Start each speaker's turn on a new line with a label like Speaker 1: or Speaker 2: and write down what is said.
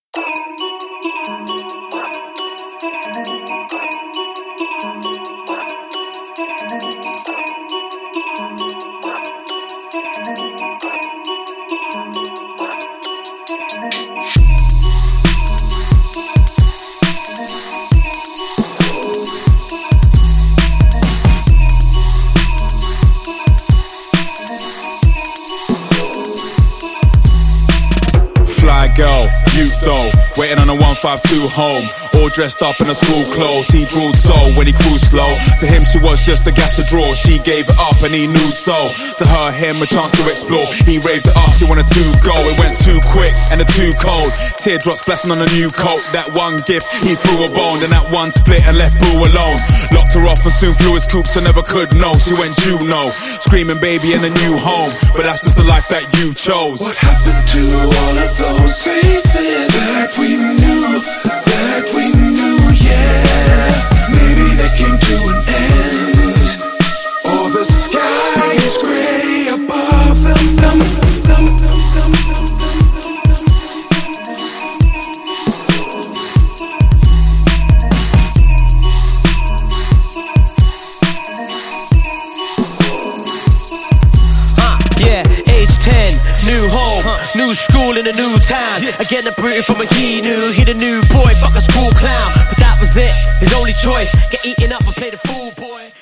Speaker 1: Girl, you though, waiting on a 152 home, all dressed up in her school clothes. He drooled so when he cruised slow. To him she was just a gas to draw. She gave it up and he knew so. To her, him a chance to explore. He raved it up, she wanted to go. It went too quick and too cold. Teardrops splashing on a new coat. That one gift, he threw a bone. Then that one split and left Boo alone. Locked her off and soon flew his coop, so never could know. She went Juno, screaming baby in a new home. But that's just the life that you chose.
Speaker 2: What happened to all of those faces that we knew, yeah? Maybe they came to an end, or the sky is gray above them.
Speaker 3: Yeah, age 10, new home, new school in a new town. Again, a Britain from a he knew. He the new boy, fuck a school clown. But that was it, his only choice. Get eaten up and play the fool boy.